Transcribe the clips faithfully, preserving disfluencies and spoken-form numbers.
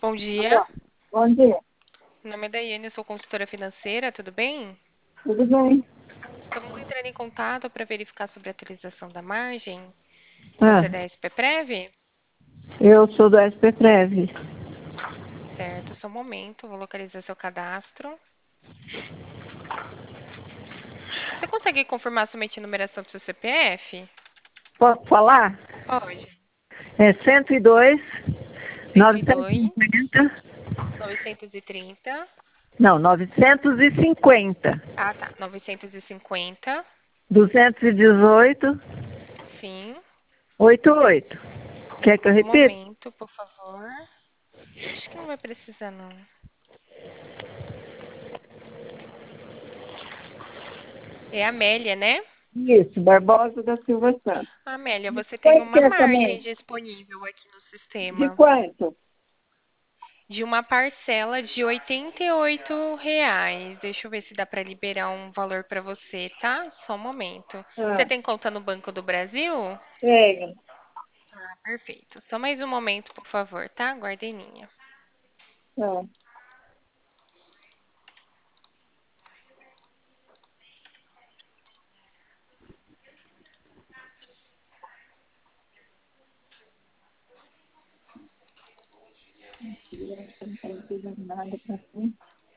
Bom dia. Alô, bom dia, Meu nome é Daiane, eu sou consultora financeira, tudo bem? tudo bem? Estamos entrando em contato para verificar sobre a atualização da margem. Você é Ah, da S P Prev? eu sou do S P Prev. Certo, só um momento, vou localizar seu cadastro. Você consegue confirmar somente a numeração do seu C P F? Posso falar? Pode. É cento e dois, cento e novecentos e dois, cinquenta. novecentos e trinta. Não, novecentos e cinquenta. Ah, tá. novecentos e cinquenta. duzentos e dezoito, Sim. oitenta e oito. Quer que eu Um repita? momento, por favor. Acho que não vai precisar, não. É a Amélia, né? Isso, Barbosa da Silva Santos. Amélia, você tem Quanto que uma é margem também? disponível aqui no De sistema quanto? de uma parcela de oitenta e oito reais. Deixa eu ver se dá para liberar um valor para você, tá? Só um momento. Você Ah, tem conta no Banco do Brasil? tenho. Ah, perfeito. Só mais um momento, por favor, tá? Guarda em linha. Ah, não tá pedindo nada pra mim.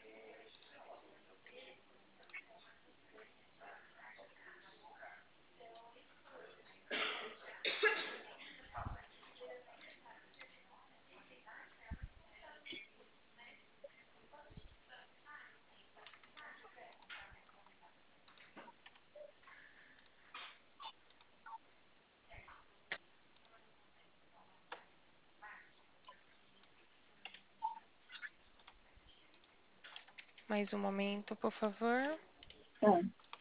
Mais um momento, por favor. Ah,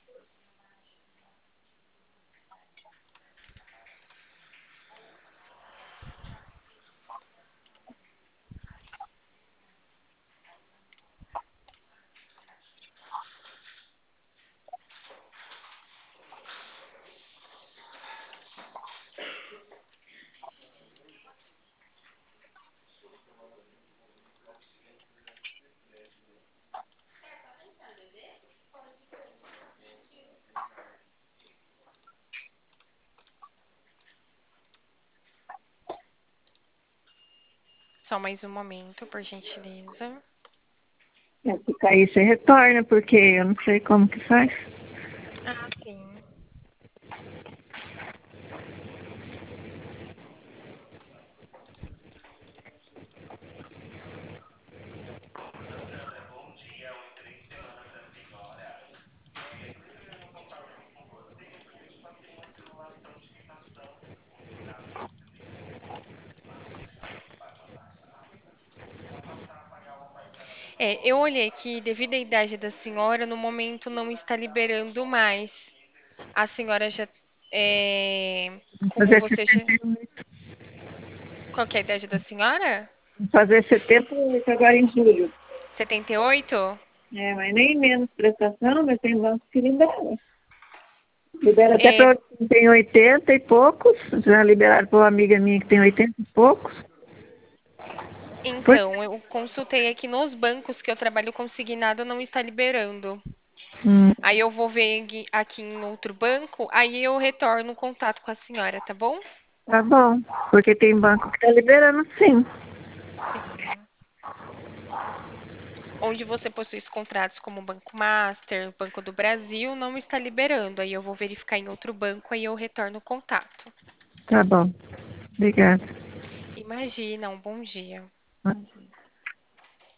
Só mais um momento, por gentileza. é, se cair, você retorna, porque eu não sei como que faz. Ah, sim. É, eu olhei que devido à idade da senhora, no momento não está liberando mais. A senhora já é, Vou como fazer você já, setenta e oito. qual que é a idade da senhora? Vou fazer setenta e oito agora em julho. setenta e oito? É, mas nem menos prestação, mas tem banco que libera. Libera até É, para quem tem oitenta e poucos. Já liberaram para uma amiga minha que tem oitenta e poucos. Por então, eu consultei aqui nos bancos que eu trabalho consignado, não está liberando. hum, Aí eu vou ver aqui aqui em outro banco, aí eu retorno o contato com a senhora, tá bom? tá bom. Porque tem banco que está liberando sim. Sim. Onde você possui os contratos como Banco Master, Banco do Brasil, não está liberando. Aí eu vou verificar em outro banco, aí eu retorno o contato. Tá bom. Obrigada. Imagina, um bom dia.